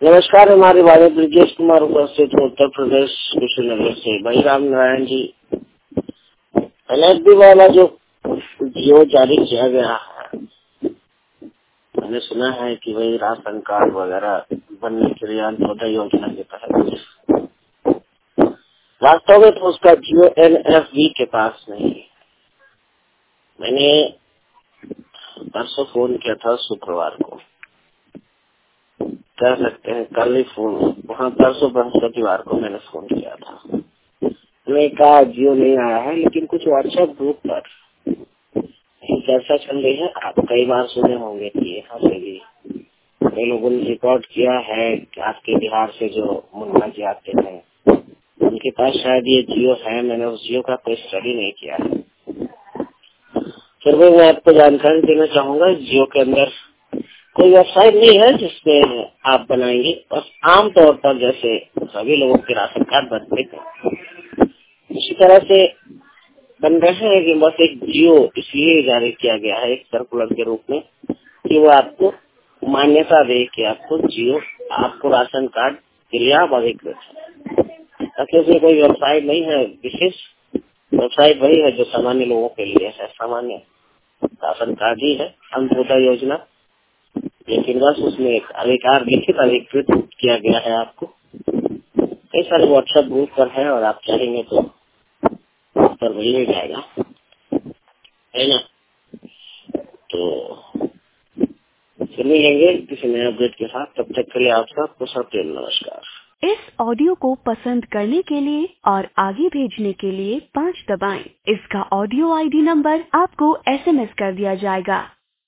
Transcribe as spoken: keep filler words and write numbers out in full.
नमस्कार, हमारे बारे ब्रिजेश कुमार उपस्थित हूँ उत्तर प्रदेश कुशीनगर से। भाई राम नारायण जी, एनएफबी वाला जो जियो जारी किया गया है, मैंने सुना है कि वही राशन कार्ड वगैरह बनने के लिए अंत्योदय योजना के तहत, वास्तव में तो उसका जियो एनएफबी के पास नहीं है। मैंने परसों फोन किया था, शुक्रवार को कह सकते हैं, कल ही फोन, वहाँ परसों बृहस्पतिवार को मैंने फोन किया था। मैंने कहा जियो नहीं आया है, लेकिन कुछ व्हाट्सएप ग्रुप पर चर्चा चल रही है। आप कई बार सुने होंगे कि यहाँ से भी कई लोगों ने रिकॉर्ड किया है कि आपके बिहार से जो मुन्ना जी आते हैं उनके पास शायद ये जियो है। मैंने उस जियो का कोई स्टडी नहीं किया है, फिर भी मैं आपको जानकारी देना चाहूंगा। जियो के अंदर कोई वेबसाइट नहीं है जिसमें आप बनाएंगे, बस आमतौर पर जैसे सभी लोगों के राशन कार्ड बनते हैं इसी तरह से बन रहे हैं कि बस एक जियो इसलिए जारी किया गया है एक सर्कुलर के रूप में कि वो आपको मान्यता दे कि आपको जियो, आपको राशन कार्ड के लिए आप अधिकृत है। ताकि उसमें कोई वेबसाइट नहीं है, विशेष वेबसाइट वही है जो सामान्य लोगों के लिए है। सामान्य राशन कार्ड ही है अंत्योदय योजना, लेकिन बस उसमें एक अधिकार लिखित अधिकृत किया गया है आपको। कई सारे व्हाट्सएप ग्रुप पर है और आप चाहेंगे तो उस पर मिल ही जाएगा, है ना। तो फिर मिलेंगे किसी नए अपडेट के साथ, तब तक के लिए आप सबको सप्रेम नमस्कार। इस ऑडियो को पसंद करने के लिए और आगे भेजने के लिए पाँच दबाएं। इसका ऑडियो आईडी नंबर आपको एसएमएस कर दिया जाएगा।